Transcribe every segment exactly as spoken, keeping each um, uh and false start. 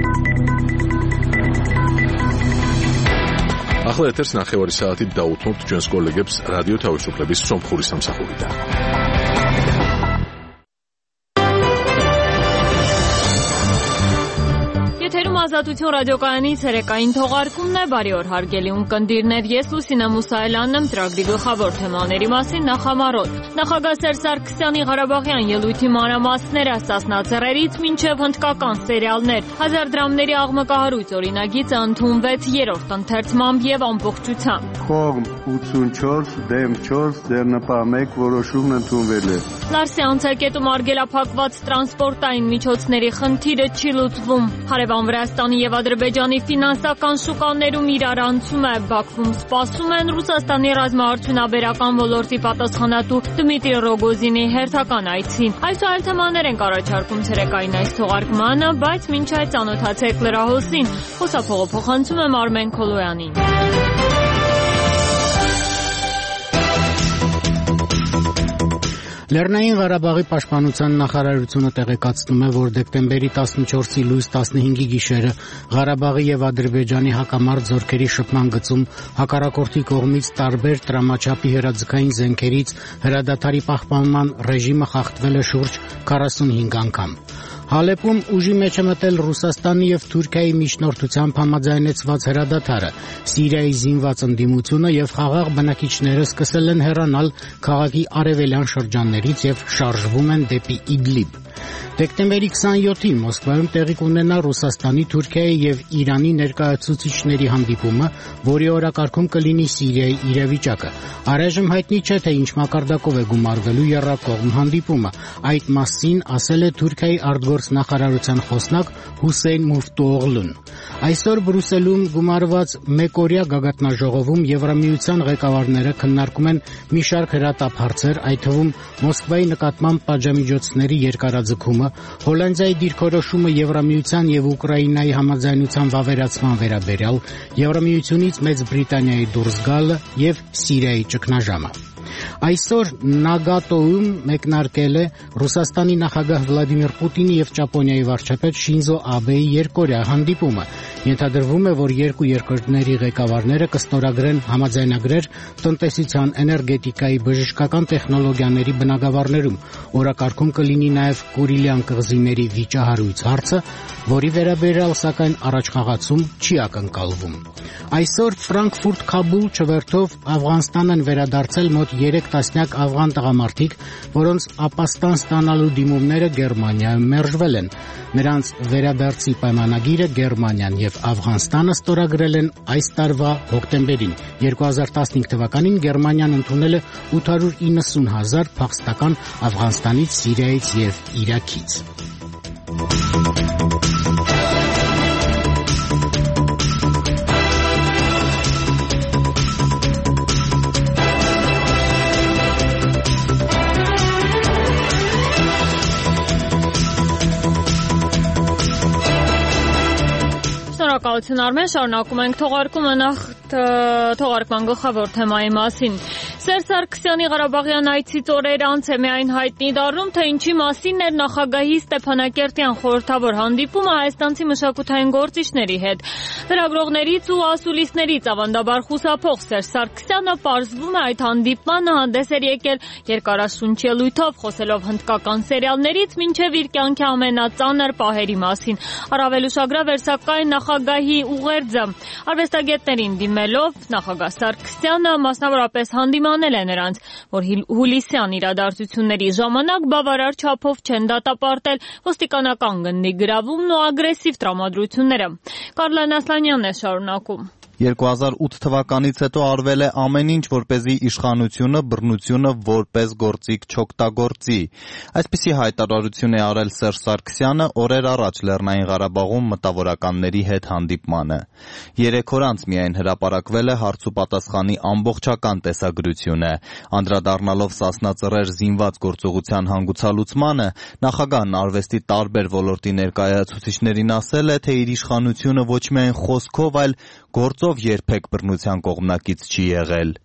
ახლა ეთერს ნახევარი საათით დაუთმობთ ჩვენს კოლეგებს რადიო თავისუფლების სომხური სამსახურიდან. Եթերում ազատություն ռադիոկայանի ցերեկային թողարկումն է, բարի օր հարգելի ունկնդիրներ, ես Լուսինե Մուսայելյանն եմ, ծրագրի գլխավոր թեմաների մասին նախամարոտ։ Նախագահ Սերժ Սարգսյանի Ղարաբաղյան ելույթի մանրամասները Սասնաձեռերից մինչև հնդկական սերիալներ, հազար դրամների աղմկահարույց օրինագիծը ընդունվեց երրորդ ընթերցմամբ եւ ամբողջությամբ։ Կողմ ութսունչորս դեմ չորս ձեռնպահ մեկ որոշումն ընդունվել է։ Լարսի անցակետում արգելափակված տրանսպորտային միջոցների խնդիրը չի լուծվում։ Հարևան Վրաստանի եւ Ադրբեջանի ֆինանսական շուկաներում իրարանցում է, Բաքվում սպասում են Ռուսաստանի ռազմաարդյունաբերական ոլորտի պատասխանատու Դմիտրի Ռոգոզինի հերթական այցին։ Այս այլ թեմաներ են առաջարկում ցերեկային այս թողարկմանը, բայց մինչ այդ ծանոթացեք լրահոսին։ Խոսափողը փոխանցում եմ Արմեն Քոլոյանին։ Լեռնային Ղարաբաղի պաշտպանության նախարարությունը տեղեկացնում է, որ դեկտեմբերի տասնչորսի լույս տասնհինգի գիշերը Ղարաբաղի եւ Ադրբեջանի հակամարտ զորքերի շփման գծում հակառակորդի կողմից տարբեր տրամաչափի հրաձգային զենքերից հրադադարի պահպանման ռեժիմը խախտվել է շուրջ քառասունհինգ անգամ։ Հալեպում ուժի մեջ է մտել Ռուսաստանի եւ Թուրքիայի միջնորդությամբ համաձայնեցված հրադադարը, Սիրիայի զինված ընդդիմությունը եւ խաղաղ բնակիչները սկսել են հեռանալ քաղաքի արևելյան շրջաններից եւ շարժվում են դեպի Իդլիբ։ Դեկտեմբերի քսանյոթին Մոսկվայում տեղի կունենա Ռուսաստանի, Թուրքիայի եւ Իրանի ներկայացուցիչների հանդիպումը, որի օրակարգում կլինի Սիրիայի իրավիճակը։ Առայժմ հայտնի չէ, թե ինչ մակարդակով է գումարվելու եռակողմ հանդիպումը։ Այդ մասին ասել է Թուրքիայի արտգործնախարարության խոսնակ Հուսեյն Մուֆտուօղլուն։ Այսօր Բրյուսելում գումարված մեկօրյա գագաթնաժողովում Եվրամիության ղեկավարները քննարկում են մի շարք հրատապ հարցեր, այդ թվում Մոսկվայի նկատմամբ պատժամիջոցների երկարաձգումը, Հոլանդիայի դիրքորոշումը Եվրամիության եւ Ուկրաինայի համաձայնության վավերացման վերաբերյալ, Եվրամիությունից Մեծ Բրիտանիայի դուրս գալը եւ Սիրիայի ճգնաժամը։ Այսօր Նագատոում մեկնարկել է Ռուսաստանի նախագահ Վլադիմիր Պուտինի եւ Ճապոնիայի վարչապետ Շինզո Աբեի երկօրյա հանդիպումը։ Ենթադրվում է, որ երկու երկրների ղեկավարները կստորագրեն համաձայնագրեր տնտեսության, էներգետիկայի, բժշկական տեխնոլոգիաների բնագավառներում։ Օրակարգում կլինի նաեւ Կուրիլյան կղզիների վիճահարույց հարցը, որի վերաբերյալ սակայն առաջխաղացում չի ակնկալվում։ Այսօր Ֆրանկֆուրտ-Քաբուլ չվերթով Աֆղանստան են վերադարձել մոտ երեք տասնյակ աֆղան տղամարդիկ, որոնց ապաստան ստանալու դիմումները Գերմանիայում մերժվել են։ Նրանց վերադարձի պայմանագիրը Գերմանիան եւ Աֆղանստանը ստորագրել են այս տարվա հոկտեմբերին։ երկու հազար տասնհինգ թվականին Գերմանիան ընդունել է ութ հարյուր իննսուն հազար փախստական Աֆղանստանից, Սիրիայից եւ Իրաքից։ Շնորհակալություն Արմեն, շարունակում ենք թողարկումը նախ թողարկման գլխավոր թեմայի մասին։ Սերժ Սարգսյանի Ղարաբաղյան այցից օրեր անց է միայն հայտնի դառնում, թե ինչի մասին էր նախագահի Ստեփանակերտյան խորհրդավոր հանդիպումը հայաստանցի մշակութային գործիչների հետ։ Լրագրողներից ու ասուլիսներից ավանդաբար խուսափող Սերժ Սարգսյանը պարզվում է այդ հանդիպմանը հանդես էր եկել երկարաշունչ ելույթով, խոսելով հնդկական սերիալներից մինչև իր կյանքի ամենածանր պահերի մասին։ Առավել ուշագրավ էր սակայն նախագահի ուղերձը։ Արվեստագետներին դիմելով նախագահ Սարգսյանը մասնավորապես հանդիմանել է նրանց, որ հուլիսյան իրադարձությունների ժամանակ բավարար չափով չեն դատապարտել ոստիկանական գնդի գրավումն ու ագրեսիվ տրամադրությունները։ Կարլեն Ասլանյանն է շարունակում։ երկու հազար ութ թվականից հետո արվել է ամեն ինչ, որպեսզի իշխանությունը, բռնությունը որպես գործիք չօգտագործի։ Այսպիսի հայտարարություն է արել Սերժ Սարգսյանը օրեր առաջ Լեռնային Ղարաբաղում մտավորականների հետ հանդիպմանը։ Երեք օր անց միայն հրապարակվել է հարց ու պատասխանի ամբողջական տեսագրությունը։ Անդրադառնալով Սասնաձեռեր զինված գործողության հանգուցալուծմանը, նախագահն արվեստի տարբեր ոլորտի ներկայացուցիչներին ասել է, թե իր իշխանությունը ոչ միայն խոսքով, այլ գործով երբեք բռնության կողմնակից չի եղել։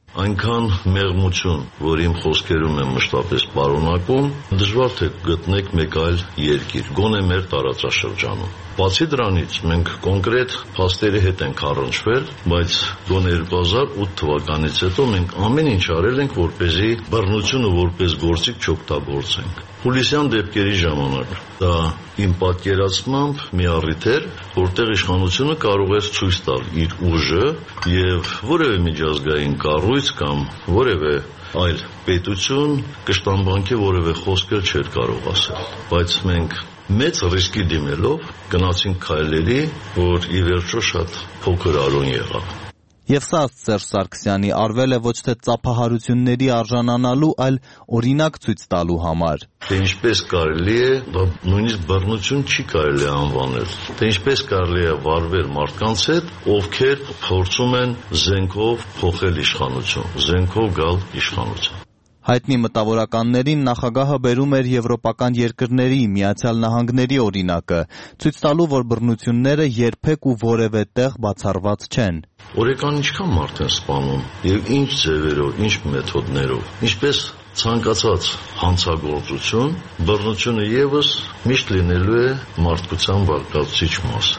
Այնքան մեղմություն, որ իմ խոսքերում եմ մշտապես պարունակում, դժվար թե գտնեք մեկ այլ երկիր, գոնե մեր տարածաշրջանում։ Բացի դրանից, մենք կոնկրետ փաստերի հետ ենք առնչվել, բայց գոնե երկու հազար ութ թվականից հետո մենք ամեն ինչ արել ենք, որպեսզի բռնությունը որպես գործիք չօգտագործենք։ Հուլիսյան դեպքերի ժամանակ դա իմ պատկերացմամբ մի առիթ էր, որտեղ իշխանությունը կարող էր ցույց տալ իր ուժը եւ որևէ միջազգային կառույց կամ որևէ այլ պետություն կշտամբանքի որևէ խոսք չէր կարող ասել, բայց մենք մեծ ռիսկի դիմելով գնացինք քայլերի, որ ի վերջո շատ փոքր արուն եղավ։ Եվ սա Սերժ Սարգսյանի արվել է ոչ թե ծափահարությունների արժանանալու, այլ օրինակ ցույց տալու համար։ Թե ինչպես կարելի է, դա նույնիսկ բռնություն չի կարելի անվանել։ Թե ինչպես կարելի է վարվել մարդկանց հետ, ովքեր փորձում են զենքով փոխել իշխանություն, զենքով գալ իշխանություն։ Հայտնի մտավորականներին նախագահը բերում էր եվրոպական երկրների, Միացյալ Նահանգների օրինակը, ցույց տալու, որ բռնությունները երբեք ու որևէ տեղ բացառված չեն։ Օրեկան ինչքան մարդ են սպանում եւ ինչ ձևերով, ինչ մեթոդներով, ինչպես ցանկացած հանցագործություն, բռնությունը եւս միշտ լինելու է մարդկության վարկածիչ մաս։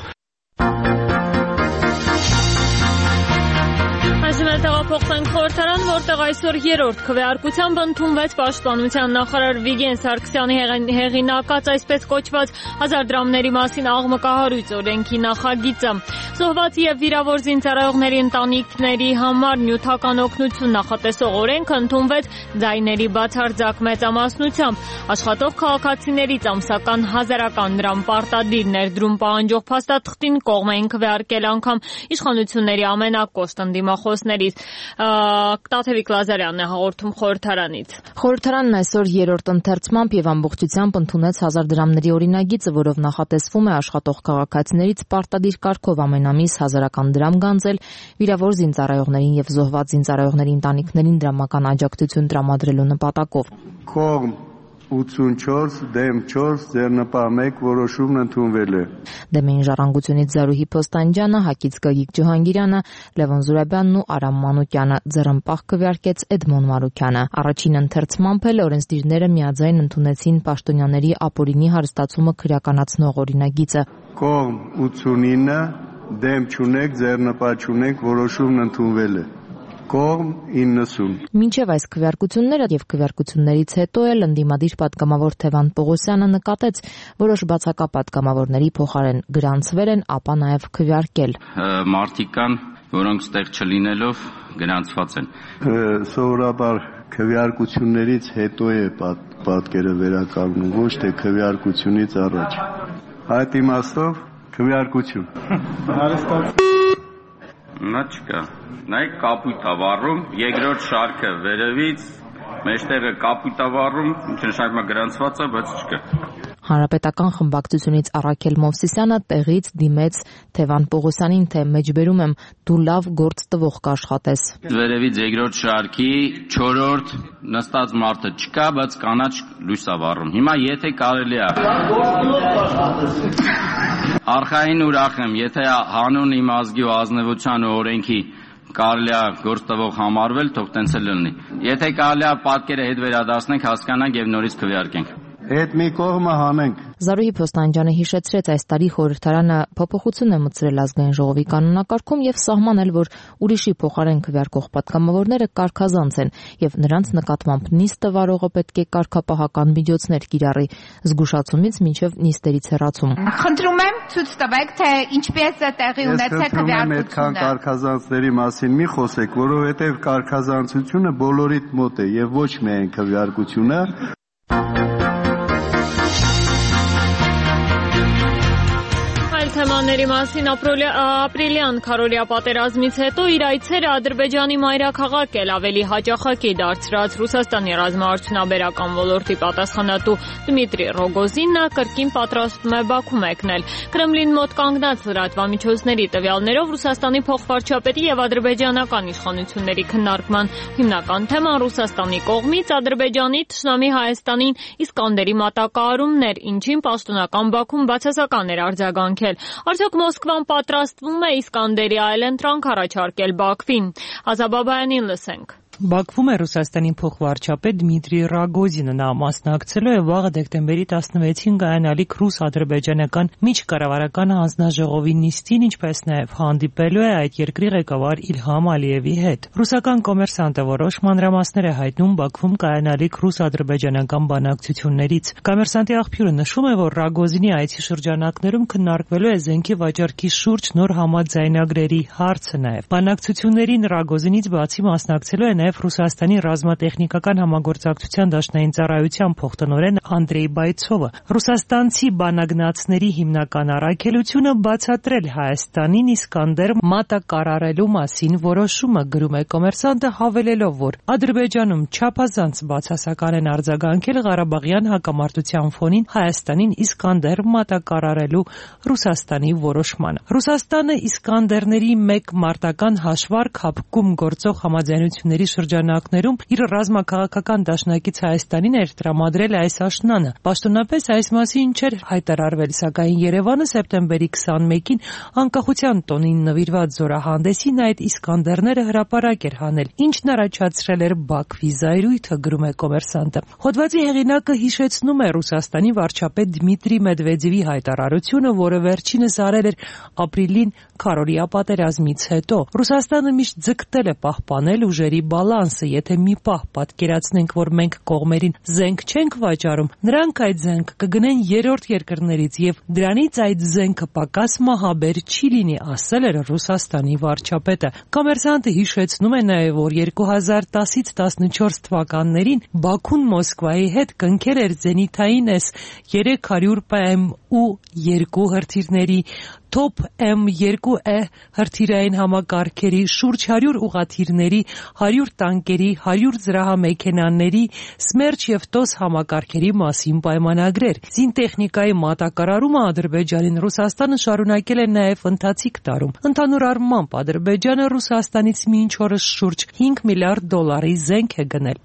Տեղափոխվենք խորհրդարան, որտեղ այսօր երրորդ քվեարկությամբ ընդունվեց Պաշտպանության նախարար Վիգեն Սարգսյանի հեղինակած այսպես կոչված հազար դրամների մասին աղմկահարույց օրենքի նախագիծը։ Զոհված եւ վիրավոր զինծառայողների ընտանիքների համար նյութական օգնություն նախատեսող օրենքը ընդունվեց ձայների բացարձակ մեծամասնությամբ։ Աշխատող քաղաքացիներից ամսական հազարական դրամ պարտադիր ներդրում պահանջող փաստաթղթին կողմ էին քվեարկել անգամ իշխանությունների ամենակոշտ ընդդիմախոսներից։ Տաթևիկ Լազարյանն է հաղորդում խորհրդարանից։ Խորհրդարանն այսօր երրորդ ընթերցմամբ եւ ամբողջությամբ ընդունեց հազար դրամների օրինագիծը, որով նախատեսվում է աշխատող քաղաքացիներից պարտադիր կարգով ամենամիս հազարական դրամ գանձել վիրավոր զինծառայողներին եւ զոհված զինծառայողների ընտանիքներին դրամական աջակցություն տրամադրելու նպատակով։ Կողմ ութսունչորս դեմ չորս ձեռնպահ մեկ որոշումն ընդունվել է։ Դեմ էին Ժառանգությունից Զարուհի Փոստանջյանը, Հակից Գագիկ Ջհանգիրյանը, Լևոն Զուրաբյանն ու Արամ Մանուկյանը, ձեռնպահ քվեարկեց Էդմոն Մարուկյանը։ Առաջին ընթերցմամբ էլ օրենսդիրները միաձայն ընդունեցին պաշտոնյաների ապօրինի հարստացումը քրեականացնող օրինագիծը։ Կողմ ութսունինը դեմ չունեք ձեռնպահ չունեք որոշումն ընդունվել է։ Կողմ իննսուն։ Մինչև այս քվեարկությունները եւ քվեարկություններից հետո էլ ընդդիմադիր պատգամավոր Թևան Պողոսյանը նկատեց որոշ բացակա պատգամավորների փոխարեն գրանցվել են, ապա նաեւ քվեարկել։ Մարդիկ կան, որոնք ստեղ չլինելով գրանցված են։ Սովորաբար քվեարկություններից հետո է պատկերը վերականգնում, ոչ թե քվեարկությունից առաջ։ Այդ իմաստով քվեարկություն։ Նա չկա։ Նայեք կապույտ ավառում, երկրորդ շարքը վերևից, մեջտեղը կապույտ ավառում, նշանակում է գրանցված է, բայց չկա։ Հանրապետական խմբակցությունից Առաքել Մովսիսյանը տեղից դիմեց Թևան Պողոսյանին, թե մեջբերում եմ դու լավ գործ տվող կաշխատես։ Վերևից երկրորդ շարքի չորրորդ նստած մարդը չկա, բայց կանաչ լույս ավառում։ Հիմա եթե կարելի է Արխային ուրախ եմ, եթե հանուն իմ ազգի ու ազնվության ու օրենքի կարելի է գործ տվող համարվել, թող տենց էլ լինի։ Եթե կարելի է պատկերը հետ վերադասնենք, հասկանանք եւ նորից քվեարկենք։ Այդ մի կողմը հանենք։ Զարուհի Փոստանջյանը հիշեցրեց, այս տարի խորհրդարանը փոփոխություն է մտցրել ազգային ժողովի կանոնակարգում եւ սահմանել, որ ուրիշի փոխարեն քվեարկող պատգամավորները կարգազանց են եւ նրանց նկատմամբ նիստը վարողը պետք է կարգապահական միջոցներ կիրառի, զգուշացումից մինչեւ նիստերից հեռացում։ Խնդրում եմ ցույց տվեք, թե ինչպես է տեղի ունեցել քվեարկությունը։ Այդքան կարգազանցների մասին մի խոսեք, որովհետեւ կարգազանցությունը բոլորիդ մոտ է եւ ոչ միայն քվեարկությունը։ Թեմաների մասին ապրիլյան քարորիա պատերազմից հետո իր այցերը Ադրբեջանի մայրաքաղաք էլ ավելի հաճախակի դարձրած Ռուսաստանի ռազմաարդյունաբերական ոլորտի պատասխանատու Դմիտրի Ռոգոզինը կրկին պատրաստվում է Բաքու մեկնել։ Կրեմլին մոտ կանգնած լրատվամիջոցների տվյալներով Ռուսաստանի փոխվարչապետի եւ ադրբեջանական իշխանությունների քննարկման հիմնական թեման Ռուսաստանի կողմից Ադրբեջանի թշնամի Հայաստանին Իսկանդերի մատակարարումն էր, ինչին պաշտոնական Բաքուն բացասական էր արձագանքել։ Արդյոք Մոսկվան պատրաստվում է Իսկանդերի այլ ընտրանք առաջարկել Բաքվին։ Ազաբաբայանին լսենք։ Բաքվում է Ռուսաստանի փոխվարչապետ Դմիտրի Ռագոզինը, նա մասնակցելու է վաղը դեկտեմբերի տասնվեցին կայանալիք ռուս-ադրբեջանական միջկառավարական հանձնաժողովի նիստին, ինչպես նաև հանդիպելու է այդ երկրի ղեկավար Իլհամ Ալիևի հետ։ Ռուսական կոմերսանտը որոշ մանրամասներ է հայտնում Բաքվում կայանալիք ռուս-ադրբեջանական բանակցություններից։ Կոմերսանտի աղբյուրը նշում է, որ Ռագոզինի այցի շրջանակներում քննարկվելու է զենքի վաճառքի շուրջ նոր համաձայնագրերի հարցը նաև։ Բանակցություններին Ռագոզինից բացի մասնակցելու է նաև Ռուսաստանի ռազմատեխնիկական համագործակցության դաշնային ծառայության փոխտնօրեն Անդրեյ Բայցովը։ Ռուսաստանցի բանագնացների հիմնական առաքելությունը բացատրել Հայաստանին Իսկանդեր մատակարարելու մասին որոշումը, գրում է Կոմերսանտը, հավելելով, որ Ադրբեջանում չափազանց բացասական են արձագանքել Ղարաբաղյան հակամարտության ֆոնին Հայաստանին Իսկանդեր մատակարարելու Ռուսաստանի որոշմանը։ Ռուսաստանը Իսկանդերների մեկ մարտական հաշվարկ հապկում գործող համաձայնությունների շրջանակներում իր ռազմաքաղաքական դաշնակից Հայաստանին էր տրամադրել այս աշնանը։ Պաշտոնապես այս մասին չէր հայտարարվել, սակայն Երևանը սեպտեմբերի քսանմեկին անկախության տոնին նվիրված զորահանդեսին այդ Իսկանդերները հրապարակ էր հանել, ինչն առաջացրել էր Բաքվի զայրույթը, գրում է Կոմերսանտը։ Հոդվածի հեղինակը հիշեցնում է Ռուսաստանի վարչապետ Դմիտրի Մեդվեդևի հայտարարությունը, որը վերջինս արել էր ապրիլին քարորիա պատերազմից հետո։ Ռուսաստանը միշտ ձգտել է պահպանել ուժերի բալանսը, եթե մի պահ պատկերացնենք, որ մենք կողմերին զենք չենք վաճառում, նրանք այդ զենք կգնեն երրորդ երկրներից եւ դրանից այդ զենքը պակաս մահաբեր չի լինի, ասել էր Ռուսաստանի վարչապետը։ Կոմերսանտը հիշեցնում է նաեւ, որ երկու հազար տասից տասնչորս թվականներին Բաքուն Մոսկվայի հետ կնքել էր զենիթային էս երեք հարյուր Պ Մ ու երկու հրթիռների, Թոփ Էմ երկու Է հրթիռային համակարգերի, շուրջ հարյուր ուղղաթիռների, հարյուր տանկերի, հարյուր զրահամեքենաների, Սմերչ եւ Տոս համակարգերի մասին պայմանագրեր։ Զինտեխնիկայի մատակարարումը Ադրբեջանին Ռուսաստանը շարունակել է նաեւ ընթացիկ տարում։ Ընդհանուր առմամբ Ադրբեջանը Ռուսաստանից մինչ օրս շուրջ հինգ միլիարդ դոլարի զենք է գնել։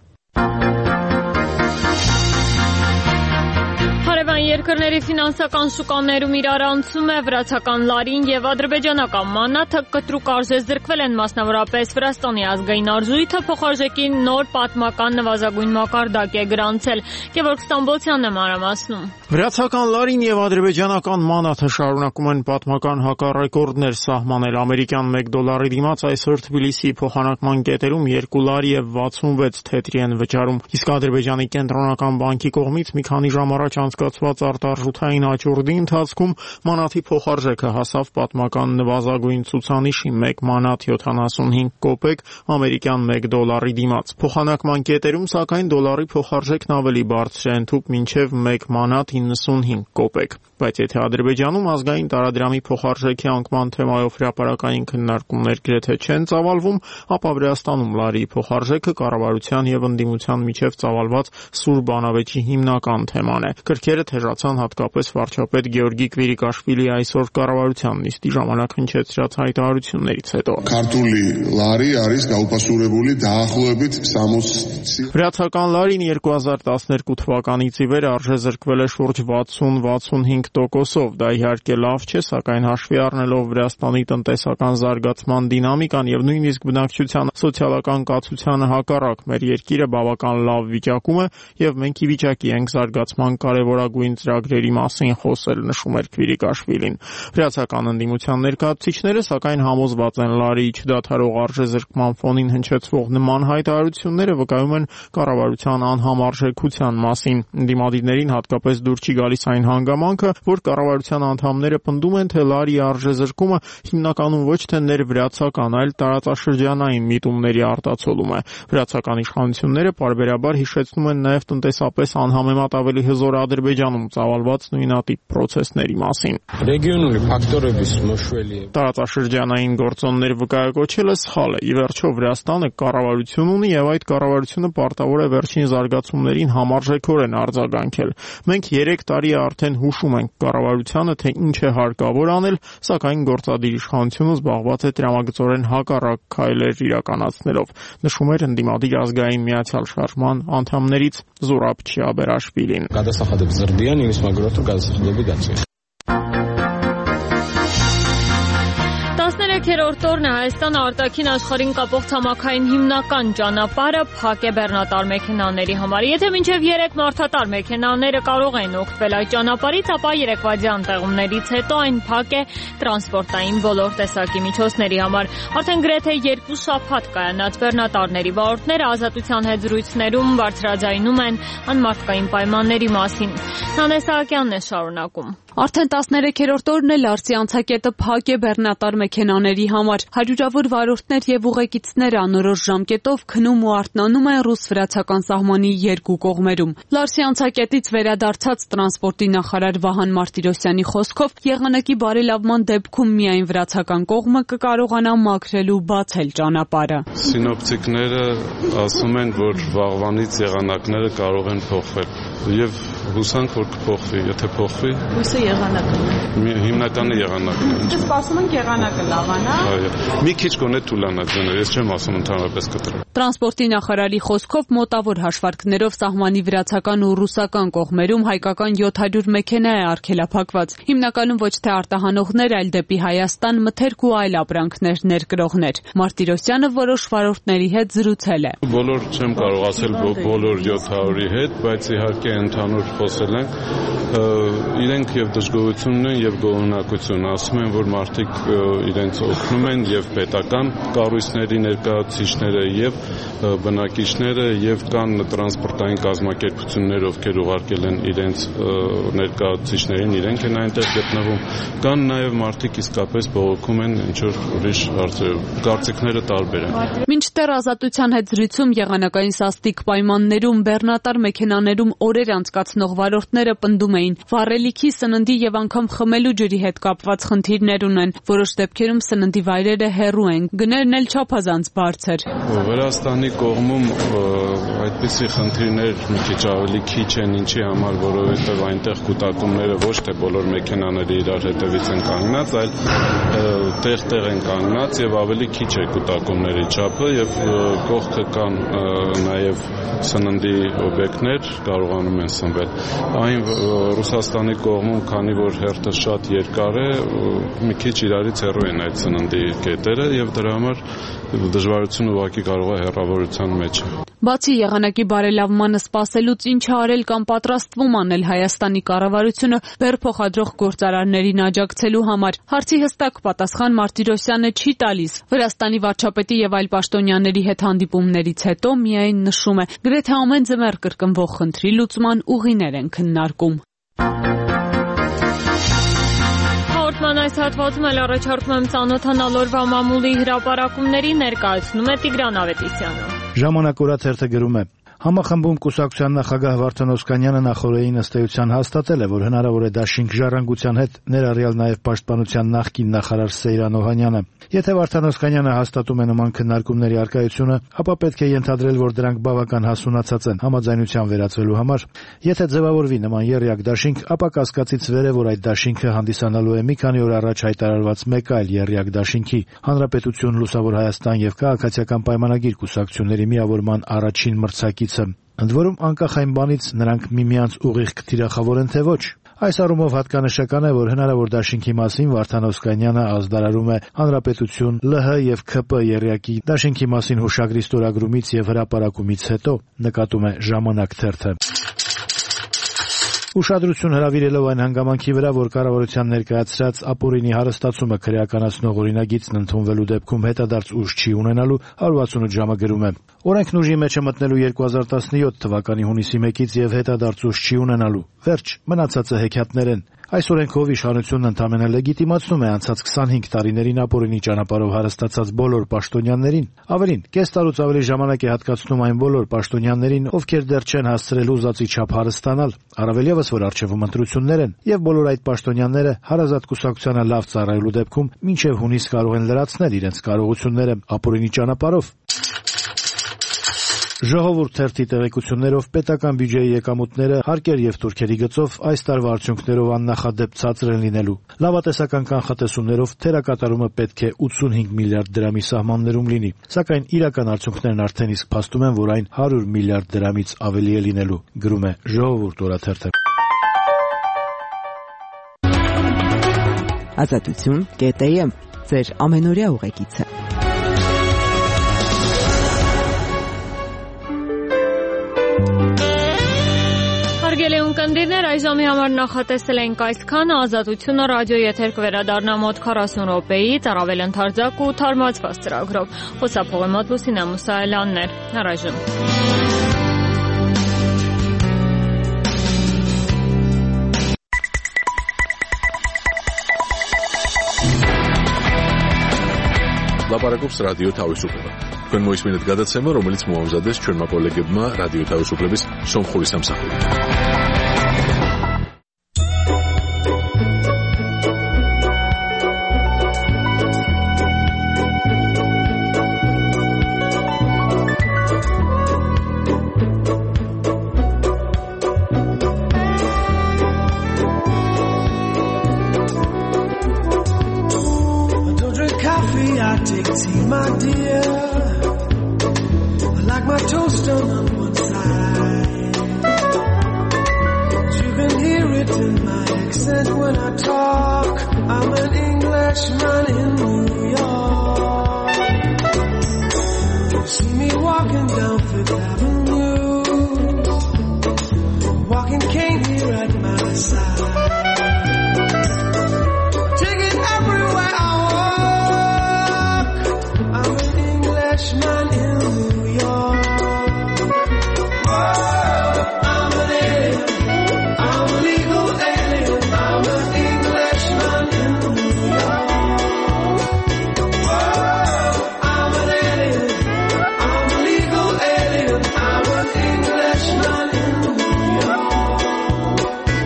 Հարևան երկրների ֆինանսական շուկաներում իրարանցում է վրացական լարին եւ ադրբեջանական մանաթը կտրուկ արժեզրկվել են, մասնավորապես Վրաստանի ազգային արժույթը փոխարժեքի նոր պատմական նվազագույն մակարդակ է գրանցել։ Գևորգ Ստամբոլցյանն է մանրամասնում։ Վրացական լարին եւ ադրբեջանական մանաթը շարունակում են պատմական հակառեկորդներ սահմանել։ Ամերիկյան մեկ դոլարի դիմաց այսօր Թբիլիսիի փոխանակման կետերում երկու լար եւ վաթսունվեց թեթրի են վճարում, իսկ Ադրբեջանի կենտրոնական բանկի կողմից մի քանի ժամ առաջ անցկացված արտարժութային աճուրդի ընթացքում մանաթի փոխարժեքը հասավ պատմական նվազագույն ցուցանիշի մեկ մանաթ յոթանասունհինգ կոպեկ ամերիկյան մեկ դոլարի դիմաց։ Փոխանակման կետերում սակայն դոլարի փոխարժեքն ավելի բարձր է ընդհուպ մինչև մեկ մանաթ իննսունհինգ կոպեկ։ Բայց եթե Ադրբեջանում ազգային տարադրամի փոխարժեքի անկման թեմայով հրապարակային քննարկումներ գրեթե չեն ծավալվում, ապա Վրաստանում լարի փոխարժեքը կառավարության եւ ընդդիմության միջև ծավալված սուր բանավեճի հիմնական թեման է։ Կրքերը թեժացան հատկապես վարչապետ Գեորգի Կվիրիկաշվիլիի այսօր կառավարության նիստի ժամանակ հնչեցրած հայտարարություններից հետո։ Քարտուլի լարի არის გაუპასურებული დაახლოებით სამოცი Վրացական լարին երկու հազար տասներկու թվականից ի վեր արժեզրկվել է շուրջ վաթսուն-վաթսունհինգ տոկոսով։ Դա իհարկե լավ չէ, սակայն հաշվի առնելով Վրաստանի տնտեսական զարգացման դինամիկան եւ նույնիսկ բնակչության սոցիալական կացությանը հակառակ մեր երկիրը բավական լավ վիճակում է եւ մենք ի վիճակի ենք զարգացման կարևորագույն ծրագրերի մասին խոսել, նշում էր Կվիրիկաշվիլին։ Վրացական ընդդիմության ներկայացուցիչները սակայն համոզված են լարի չդադարող արժեզրկման ֆոնին հնչեցվող նման հայտարարությունները վկայում են կառավարության անհամարժեքության մասին։ Ընդդիմադիրներին հատկապես դուր չի գալիս այն հանգամանքը, որ կառավարության անդամները պնդում են, թե լարի արժեզրկումը հիմնականում ոչ թե ներվրացական, այլ տարածաշրջանային միտումների արտացոլում է։ Վրացական իշխանությունները պարբերաբար հիշեցնում են նաև տնտեսապես անհամեմատ ավելի հզոր Ադրբեջանում ծավալված նույնատիպ պրոցեսների մասին։ Ռեգիոնული ֆակտորების մշվելի է։ Տարածաշրջանային գործոններ վկայակոչելը սխալ է։ Ի վերջո Վրաստանը կառավարություն ունի եւ այդ կառավարությունը պարտավոր է վերջին զարգացումներին համարժեքորեն արձագանքել։ Մենք երեք տարի արդեն հուշում ենք կառավարությանը, թե ինչ է հարկավոր անել, սակայն գործադիր իշխանությունը զբաղված է տրամագծորեն հակառակ քայլեր իրականացնելով, նշում էր ընդդիմադիր ազգային միացյալ շարժման անդամներից Զուրաբ Չիաբերաշվիլին։ Გადასახადებს ზრდიან იმის მაგრად, რომ გადასახადები გაწია։ երեքերորդ օրն է Հայաստան արտաքին աշխարհին կապող ցամաքային հիմնական ճանապարհը փակ է բեռնատար մեքենաների համար։ Եթե մինչև երեք մարդատար մեքենաները կարող են օգտվել այդ ճանապարհից, ապա երեկվայյան տեղումներից հետո այն փակ է տրանսպորտային բոլոր տեսակի միջոցների համար։ Արդեն գրեթե երկու շաբաթ կայանած բեռնատարների վարորդները ազատության հետ զրույցներում բարձրաձայնում են անմարդկային պայմանների մասին։ Նանե Սահակյանն է շարունակում։ Արդեն տասներեքերորդ օրն էլ Արցի անցակետը փակ է բեռնատար մեքենաների համար։ Հարյուրավոր վարորդներ եւ ուղեկիցներ անորոշ ժամկետով քնում ու արթնանում են ռուս-վրացական սահմանի երկու կողմերում։ Լարսի անցակետից վերադարձած տրանսպորտի նախարար Վահան Մարտիրոսյանի խոսքով եղանակի բարելավման դեպքում միայն վրացական կողմը կկարողանա մաքրել ու բացել ճանապարհը։ Սինոպտիկները ասում են, որ վաղվանից եղանակները կարող են փոխվել եւ հուսանք, որ կփոխվի, եթե փոխվի։ Հույսը եղանակն է։ Հիմնականը եղանակն է։ Դες սպասում ենք եղանակը լավանա։ Այո։ Մի քիչ կոնե թուլանա ձեներ, ես չեմ ասում ընդհանրապես կտրել։ Տրանսպորտի նախարարի խոսքով մոտավոր հաշվարկներով սահմանի վրացական ու ռուսական կողմերում հայկական յոթ հարյուր մեքենա է արգելափակված։ Հիմնականում ոչ թե արտահանողներ, այլ դեպի Հայաստան մթերք ու այլ ապրանքներ ներկրողներ։ Մարտիրոսյանը որոշ վարորդների հետ զրուցել է։ Բոլոր չեմ կարող ասել բոլոր յոթ հարյուրի հետ, բայց իհարկե ընդհանուր խոսել ենք, իրենք եւ դժգոհությունն են եւ գոհունակություն, ասում են, որ մարդիկ իրենց օգնում են եւ պետական կառույցների ներկայացուցիչները եւ բնակիչները եւ կան տրանսպորտային կազմակերպություններ, ովքեր ուղարկել են իրենց ներկայացուցիչներին, իրենք են այնտեղ գտնվում, կան նաեւ մարդիկ իսկապես բողոքում են ինչ որ ուրիշ հարցերով, կարծիքները տարբեր են։ Մինչդեռ ազատության հետ զրույցում եղանակային սաստիկ պայմաններում բեռնատար մեքենաներում օրեր անցկացնող վարորդները պնդում էին, վառելիքի, սննդի եւ անգամ խմելու ջրի հետ կապված խնդիրներ ունեն, որոշ դեպքերում սննդի վայրերը հեռու են, գներն էլ չափազանց բարձր։ Վրաստանի կողմում այդպիսի խնդիրներ մի քիչ ավելի քիչ են, ինչի համար, որովհետեւ այնտեղ կուտակումները ոչ թե բոլոր մեքենաները իրար հետևից են կանգնած, այլ տեղ-տեղ են կանգնած եւ ավելի քիչ է կուտակումների չափը եւ կողքը կան նաեւ սննդի օբյեկտներ կարողանում են սնվել։ Այն Ռուսաստանի կողմում, քանի որ հերթը շատ երկար է, մի քիչ իրարից հեռու են այդ սննդի կետերը եւ դրա համար դժվարություն ուղղակի կարող է հեռավորության մեջ։ Բացի եղանակի բարելավմանը սպասելուց ինչը արել կամ պատրաստվում անել Հայաստանի կառավարությունը բեռ փոխադրող գործարարներին աջակցելու համար։ Հարցի հստակ պատասխան Մարտիրոսյանը չի տալիս։ Վրաստանի վարչապետի եւ այլ պաշտոնյաների հետ հանդիպումներից հետո միայն նշում է, գրեթե ամեն ձմեռ կրկնվող խնդրի լուծման ուղիներ են քննարկում։ Հաղորդման այս հատվածում էլ առաջարկում եմ ծանոթանալ օրվա մամուլի հրապարակումների, ներկայացնում է Տիգրան Ավետիսյանը։ Ժամանակ օրաթերթը գրում է. Համախմբում կուսակցության նախագահ Վարդան Օսկանյանը նախորդին ըստ էության հաստատել է, որ հնարավոր է դաշինք ժառանգության հետ, ներառյալ նաև պաշտպանության նախկին նախարար Սեյրան Օհանյանը։ Եթե Վարդան Օսկանյանը հաստատում է նման քննարկումների առկայությունը, ապա պետք է ենթադրել, որ դրանք բավական հասունացած են համաձայնության վերածվելու համար։ Եթե ձևավորվի նման եռյակ դաշինք, ապա կասկածից վեր է, որ այդ դաշինքը հանդիսանալու է մի քանի օր առաջ հայտարարված մեկ այլ եռյակ դաշինքի՝ Հանրապետություն, Լուսավոր Հայաստան եւ Քաղաքացիական պայմանագիր կուսակցությունների միավորման առաջին մրցակիցը։ Ընդ որում, անկախ այն բանից նրանք միմյանց ուղիղ կթիրախավորեն թե ոչ։ Այս առումով հատկանշական է, որ հնարավոր դաշինքի մասին Վարդան Օսկանյանը ազդարարում է Հանրապետություն, ԼՀ եւ ՔՊ եռյակի դաշինքի մասին հուշագրի ստորագրումից եւ հրապարակումից հետո, նկատում է Ժամանակ թերթը։ Ուշադրություն հրավիրելով այն հանգամանքի վրա, որ կառավարության ներկայացրած ապօրինի հարստացումը քրեականացնող օրինագիծն ընդունվելու դեպքում հետադարձ ուժ չի ունենալու, հարյուր ութսունութ ժամը գրում է. Օրենքն ուժի մեջ է մտնելու երկու հազար տասնյոթ թվականի հունիսի մեկից եւ հետադարձ ուժ չի ունենալու։ Վերջ, մնացածը հեքիաթներ են։ Այս օրենքով իշխանությունն ընդամենը լեգիտիմացնում է անցած քսանհինգ տարիներին ապօրինի ճանապարհով հարստացած բոլոր պաշտոնյաներին։ Ավելին, կես տարուց ավելի ժամանակ է հատկացնում այն բոլոր պաշտոնյաներին, ովքեր դեռ չեն հասցրել ուզածի չափ հարստանալ, առավել եւս որ առջևում ընտրություններ են, եւ բոլոր այդ պաշտոնյաները հարազատ կուսակցությանը լավ ծառայելու դեպքում մինչեւ հունիս կարող են լրացնել իրենց կարողությունները ապօրինի ճանապարհով։ Ժողովուրդ թերթի տեղեկություններով պետական բյուջեի եկամուտները հարկեր եւ թուրքերի գծով այս տարվա արդյունքներով աննախադեպ ցածր են լինելու։ Լավատեսական կանխատեսումներով թերակատարումը պետք է ութսունհինգ միլիարդ դրամի սահմաններում լինի, սակայն իրական արդյունքներն արդեն իսկ փաստում են, որ այն հարյուր միլիարդ դրամից ավելի է լինելու, գրում է Ժողովուրդ օրաթերթը։ Ազատություն կետը ձեր ամենօրյա ուղեկիցը։ Հարգելի ունկնդիրներ, այժմի համար նախատեսել ենք այսքանը։ Ազատությունը ռադիո եթեր կվերադառնա մոտ քառասուն րոպեից առավել ընդարձակ ու թարմացված ծրագրով։ Խոսափողի մոտ Լուսինե Մուսայելյանն էր։ Առայժմ Լապարակობს ռադիո თავისუფლება. Თქვენ მოისმინეთ გადაცემა, რომელიც მოამზადეს ჩვენმა კოლეგებმა რადიო თავისუფლების სომხური სამსახურით. My dear, I like my toast on one side. You can hear it in my accent when I talk. I'm an Englishman in New York. You see me walking down Fifth Avenue, walking cane here at my side. Take it everywhere I man in New York. Whoa, I'm an alien. I'm a legal alien. I'm an Englishman in New York. Whoa, I'm an alien. I'm a legal alien. I'm an Englishman in New York.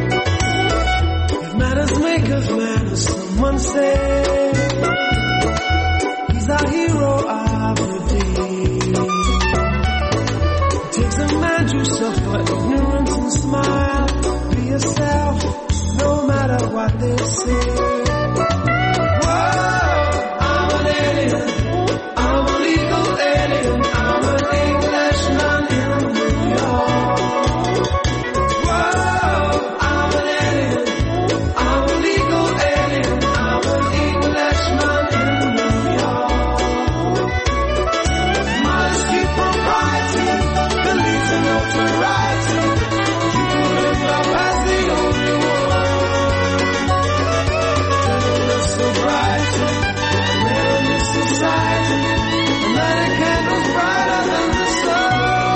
If manners make us manners, someone say he's our hero. You suffer ignorance and smile. Be yourself, no matter what they say. Whoa, I'm an alien. I'm a legal alien. I'm an Englishman in New York. Whoa, I'm an alien. I'm a legal alien. I'm an Englishman in New York. Modesty, propriety, belief in notoriety. You can live life as the only one. Endless sobriety, live in society, and lighting candles brighter than the sun.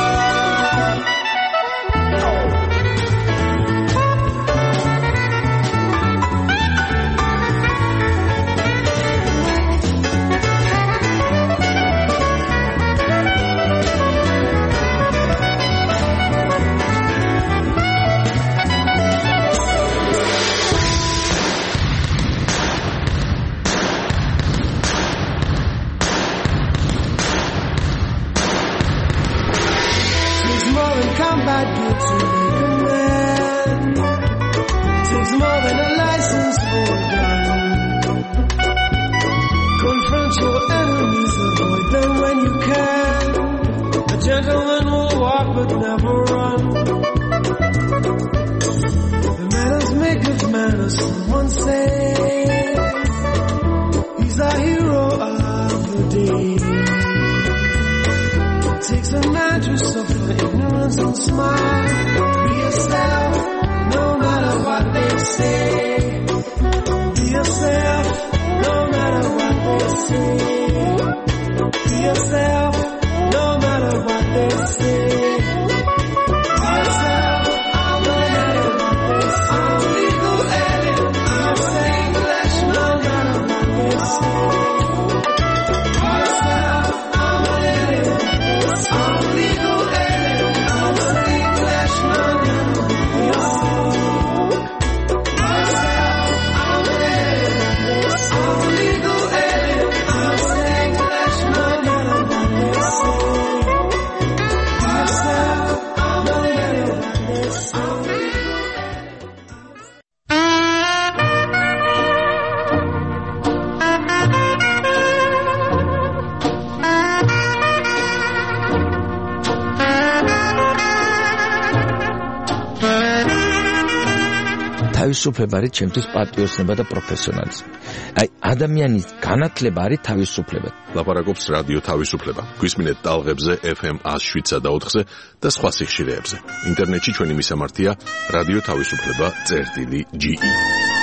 Combat gear to make a man. Takes more than a license for a gun. Confront your enemies, avoid them when you can. A gentleman will walk but never run. The manners make of manners, someone say. He's a hero of the day. Takes a man to suffer ignorance and smile. Be yourself, no matter what they say. Be yourself, no matter what they say. Be yourself, no matter what they say. Be yourself, no matter what they say. I'm a legal alien. I'm an English, no matter what they say. Be yourself, I'm an alien. I'm a legal alien. I'm an Englishman in New York. Myself, I'm an alien. I'm a legal alien. I'm an Englishman in New York. Myself, I'm an alien. I'm a legal თავისუფლება არის ჩემთვის პატრიოტიზმი და პროფესიონალიზმი. აი ადამიანის განათლება არის თავისუფლება. ლაპარაკობს რადიო თავისუფლება. გვისმინეთ ტალღებზე ეფ ემ one oh seven და ოთხზე და სხვა სიხშირეებზე. ინტერნეტში ჩვენი მისამართია რადიო თავისუფლება წერტილი ჯი ი.